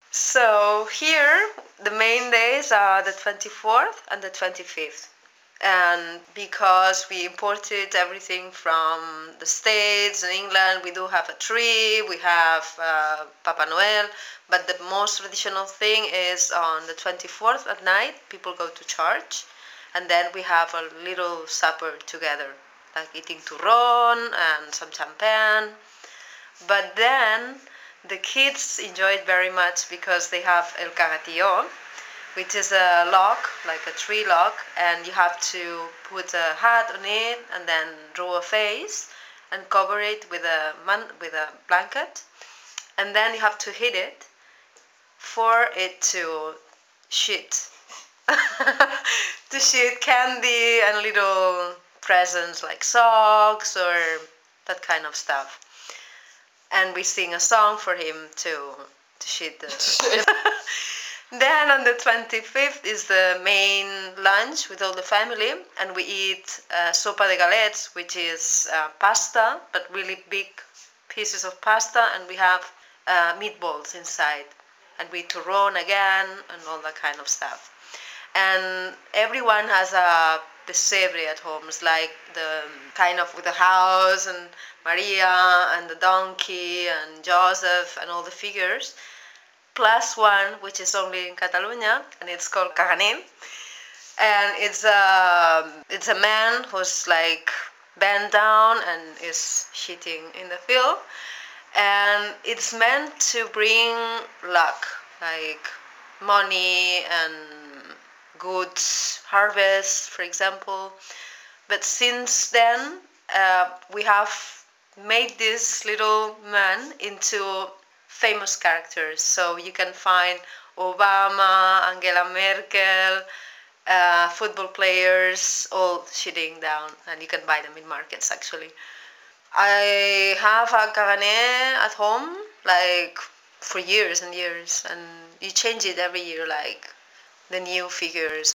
So here, the main days are the 24th and the 25th. And because we imported everything from the States and England, we do have a tree, we have Papa Noel, but the most traditional thing is on the 24th at night, people go to church, and then we have a little supper together, like eating turron and some champagne. But then the kids enjoy it very much because they have el cagatillo, which is a log, like a tree log, and you have to put a hat on it and then draw a face and cover it with a blanket, and then you have to hit it for it to shit. To shoot candy and little presents like socks or that kind of stuff. And we sing a song for him to shoot the. Then on the 25th is the main lunch with all the family, and we eat sopa de galets, which is pasta, but really big pieces of pasta, and we have meatballs inside, and we turron again, and all that kind of stuff. And everyone has a pesebre at home. It's like the kind of with the house and Maria and the donkey and Joseph and all the figures, plus one which is only in Catalonia, and it's called Caganer. And it's a man who's like bent down and is shitting in the field, and it's meant to bring luck, like money and goods, harvest, for example. But since then, we have made this little man into famous characters. So you can find Obama, Angela Merkel, football players, all shitting down, and you can buy them in markets actually. I have a carnet at home, like for years and years, and you change it every year, like the new figures.